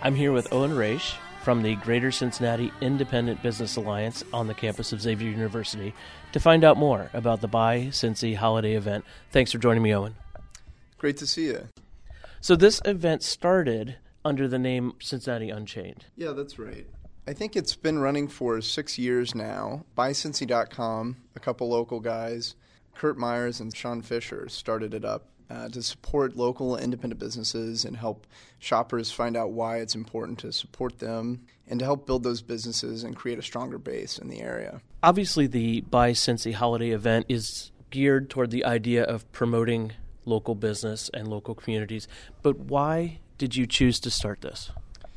I'm here with Owen Raish from the Greater Cincinnati Independent Business Alliance on the campus of Xavier University to find out more about the Buy Cincy holiday event. Thanks for joining me, Owen. Great to see you. So this event started under the name Cincinnati Unchained. Yeah, that's right. I think it's been running for 6 years now. BuyCincy.com, a couple local guys, Kurt Myers and Sean Fisher, started it up to support local independent businesses and help shoppers find out why it's important to support them and to help build those businesses and create a stronger base in the area. Obviously, the Buy Cincy holiday event is geared toward the idea of promoting local business and local communities, but why did you choose to start this?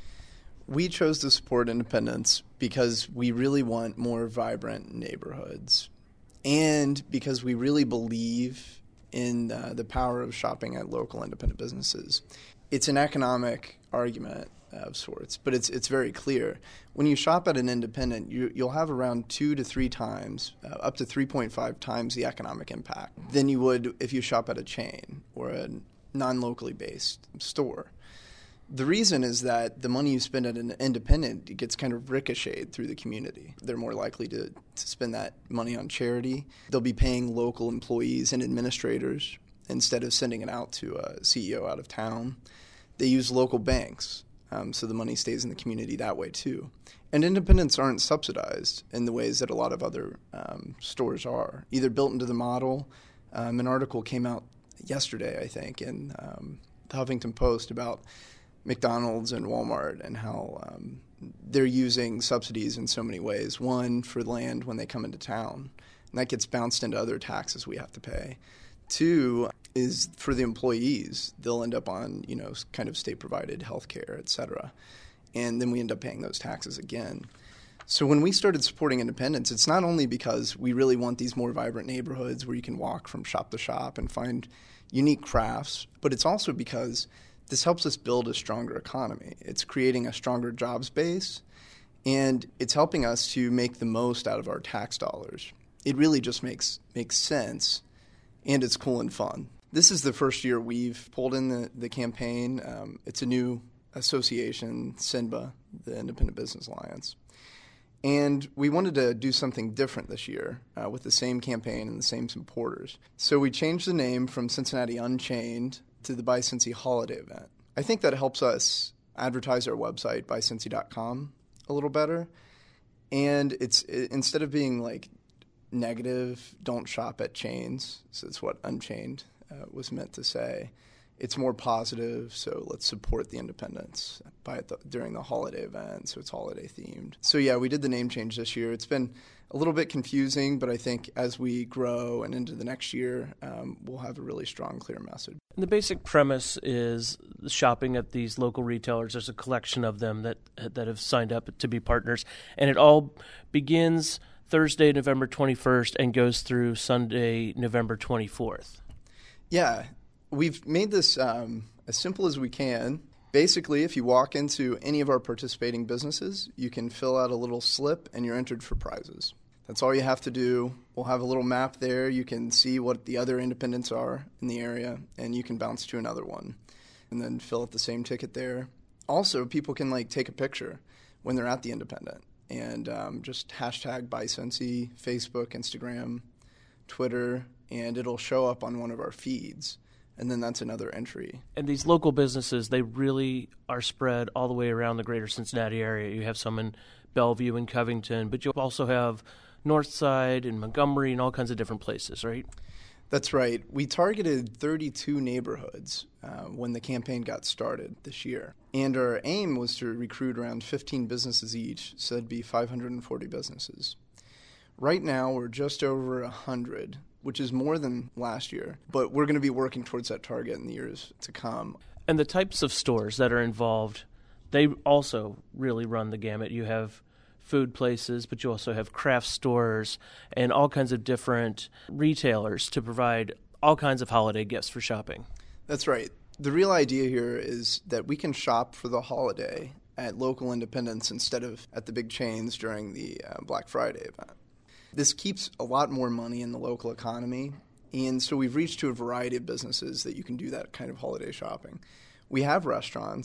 We chose to support independents because we really want more vibrant neighborhoods and because we really believe in the power of shopping at local independent businesses. It's an economic argument of sorts, but it's very clear. When you shop at an independent, you'll have around 2 to 3 times, up to 3.5 times the economic impact than you would if you shop at a chain or a non-locally based store. The reason is that the money you spend at an independent gets kind of ricocheted through the community. They're more likely to spend that money on charity. They'll be paying local employees and administrators instead of sending it out to a CEO out of town. They use local banks, so the money stays in the community that way too. And independents aren't subsidized in the ways that a lot of other stores are, either built into the model. An article came out yesterday, I think, in the Huffington Post about McDonald's and Walmart and how they're using subsidies in so many ways. One, for land when they come into town, and that gets bounced into other taxes we have to pay. 2 is for the employees. They'll end up on, kind of state-provided health care, et cetera. And then we end up paying those taxes again. So when we started supporting independents, it's not only because we really want these more vibrant neighborhoods where you can walk from shop to shop and find unique crafts, but it's also because this helps us build a stronger economy. It's creating a stronger jobs base, and it's helping us to make the most out of our tax dollars. It really just makes sense, and it's cool and fun. This is the first year we've pulled in the campaign. It's a new association, CINBA, the Independent Business Alliance. And we wanted to do something different this year with the same campaign and the same supporters. So we changed the name from Cincinnati Unchained to the Buy Cincy holiday event. I think that helps us advertise our website, buycincy.com, a little better. And it's instead of being like negative, don't shop at chains, so that's what Unchained was meant to say. It's more positive, so let's support the independents during the holiday event, so it's holiday themed. So yeah, we did the name change this year. It's been a little bit confusing, but I think as we grow and into the next year, we'll have a really strong, clear message. And the basic premise is shopping at these local retailers. There's a collection of them that have signed up to be partners, and it all begins Thursday, November 21st, and goes through Sunday, November 24th. Yeah. We've made this as simple as we can. Basically, if you walk into any of our participating businesses, you can fill out a little slip and you're entered for prizes. That's all you have to do. We'll have a little map there. You can see what the other independents are in the area, and you can bounce to another one and then fill out the same ticket there. Also, people can take a picture when they're at the independent and just hashtag BuyCincy, Facebook, Instagram, Twitter, and it'll show up on one of our feeds. And then that's another entry. And these local businesses, they really are spread all the way around the greater Cincinnati area. You have some in Bellevue and Covington, but you also have Northside and Montgomery and all kinds of different places, right? That's right. We targeted 32 neighborhoods when the campaign got started this year. And our aim was to recruit around 15 businesses each, so that'd be 540 businesses. Right now, we're just over 100, which is more than last year, but we're going to be working towards that target in the years to come. And the types of stores that are involved, they also really run the gamut. You have food places, but you also have craft stores and all kinds of different retailers to provide all kinds of holiday gifts for shopping. That's right. The real idea here is that we can shop for the holiday at local independents instead of at the big chains during the Black Friday event. This keeps a lot more money in the local economy, and so we've reached to a variety of businesses that you can do that kind of holiday shopping. We have restaurants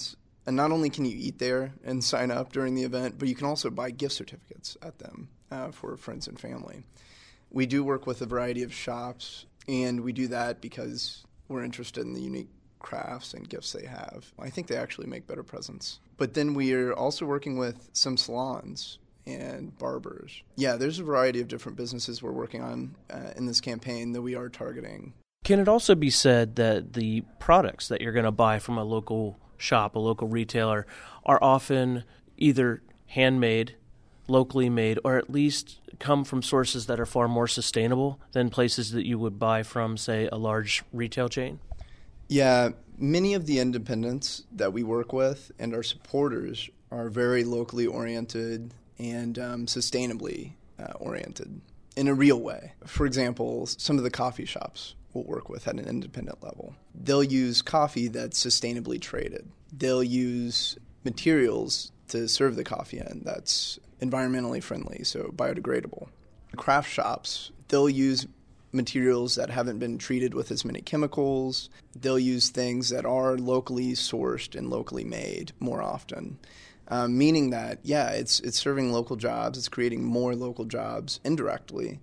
And not only can you eat there and sign up during the event, but you can also buy gift certificates at them for friends and family. We do work with a variety of shops, and we do that because we're interested in the unique crafts and gifts they have. I think they actually make better presents. But then we are also working with some salons and barbers. Yeah, there's a variety of different businesses we're working on in this campaign that we are targeting. Can it also be said that the products that you're going to buy from a local shop, a local retailer, are often either handmade, locally made, or at least come from sources that are far more sustainable than places that you would buy from, say, a large retail chain? Yeah, many of the independents that we work with and our supporters are very locally oriented and sustainably oriented in a real way. For example, some of the coffee shops we'll work with at an independent level. They'll use coffee that's sustainably traded. They'll use materials to serve the coffee in that's environmentally friendly, so biodegradable. Craft shops, they'll use materials that haven't been treated with as many chemicals. They'll use things that are locally sourced and locally made more often, meaning that, it's serving local jobs, it's creating more local jobs indirectly,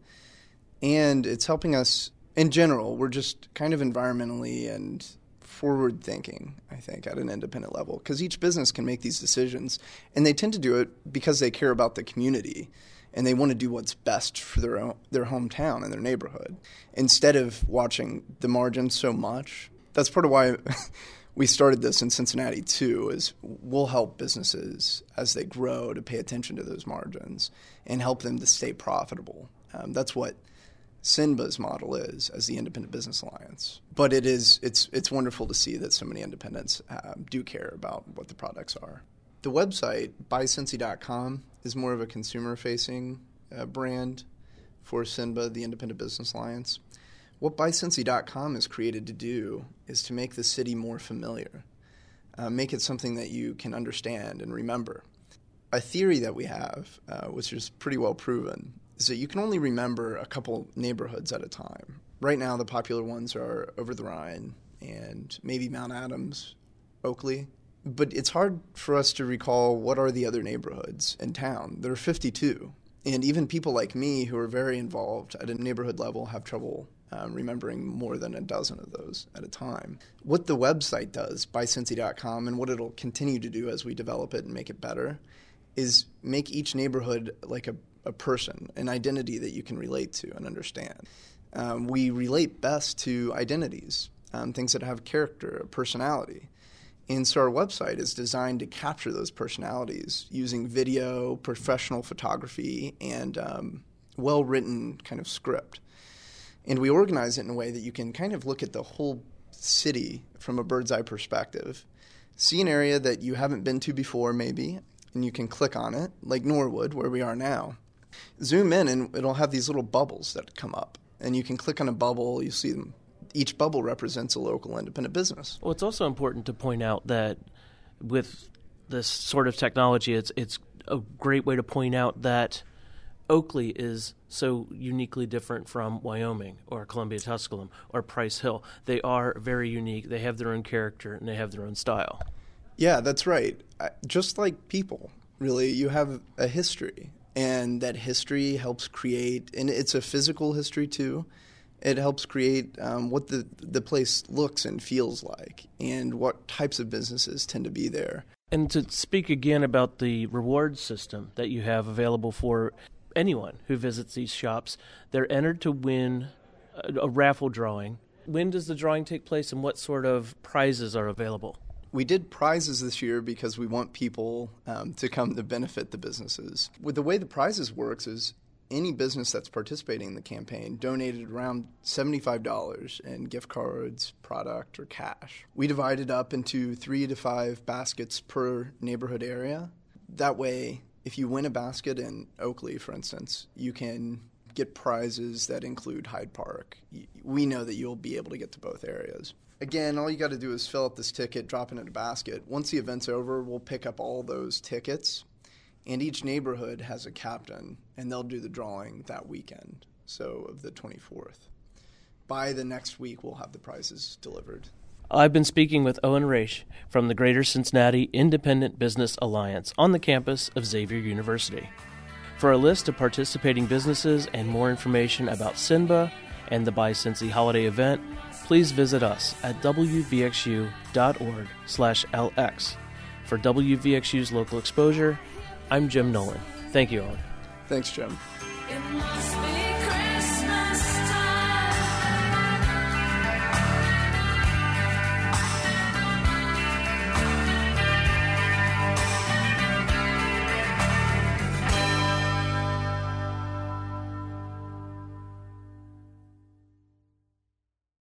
and it's helping us in general. We're just kind of environmentally and forward-thinking, I think, at an independent level, because each business can make these decisions, and they tend to do it because they care about the community, and they want to do what's best for their hometown and their neighborhood, instead of watching the margins so much. That's part of why we started this in Cincinnati, too, is we'll help businesses as they grow to pay attention to those margins and help them to stay profitable. That's what SINBA's model is as the Independent Business Alliance. But it's wonderful to see that so many independents do care about what the products are. The website, buycincy.com, is more of a consumer-facing brand for SINBA, the Independent Business Alliance. What buycincy.com is created to do is to make the city more familiar, make it something that you can understand and remember. A theory that we have, which is pretty well proven, is that you can only remember a couple neighborhoods at a time. Right now, the popular ones are Over the Rhine and maybe Mount Adams, Oakley. But it's hard for us to recall what are the other neighborhoods in town. There are 52. And even people like me who are very involved at a neighborhood level have trouble remembering more than a dozen of those at a time. What the website does, buycincy.com, and what it'll continue to do as we develop it and make it better, is make each neighborhood like a person, an identity that you can relate to and understand. We relate best to identities, things that have character, personality. And so our website is designed to capture those personalities using video, professional photography, and well-written kind of script. And we organize it in a way that you can kind of look at the whole city from a bird's eye perspective, see an area that you haven't been to before maybe, and you can click on it, like Norwood, where we are now. Zoom in, and it'll have these little bubbles that come up. And you can click on a bubble, you see them. Each bubble represents a local independent business. Well, it's also important to point out that with this sort of technology, it's a great way to point out that Oakley is so uniquely different from Wyoming or Columbia Tusculum or Price Hill. They are very unique. They have their own character, and they have their own style. Yeah, that's right. Just like people, really, you have a history. And that history helps create, and it's a physical history too, it helps create what the place looks and feels like and what types of businesses tend to be there. And to speak again about the reward system that you have available for anyone who visits these shops, they're entered to win a raffle drawing. When does the drawing take place, and what sort of prizes are available? We did prizes this year because we want people to come to benefit the businesses. With the way the prizes works is any business that's participating in the campaign donated around $75 in gift cards, product, or cash. We divide it up into 3 to 5 baskets per neighborhood area. That way, if you win a basket in Oakley, for instance, you can get prizes that include Hyde Park. We know that you'll be able to get to both areas. Again, all you got to do is fill up this ticket, drop it in a basket. Once the event's over, we'll pick up all those tickets, and each neighborhood has a captain, and they'll do the drawing that weekend, so of the 24th. By the next week, we'll have the prizes delivered. I've been speaking with Owen Raish from the Greater Cincinnati Independent Business Alliance on the campus of Xavier University. For a list of participating businesses and more information about SINBA and the Buy Cincy holiday event, please visit us at wvxu.org/LX. For WVXU's Local Exposure, I'm Jim Nolan. Thank you, Owen. Thanks, Jim.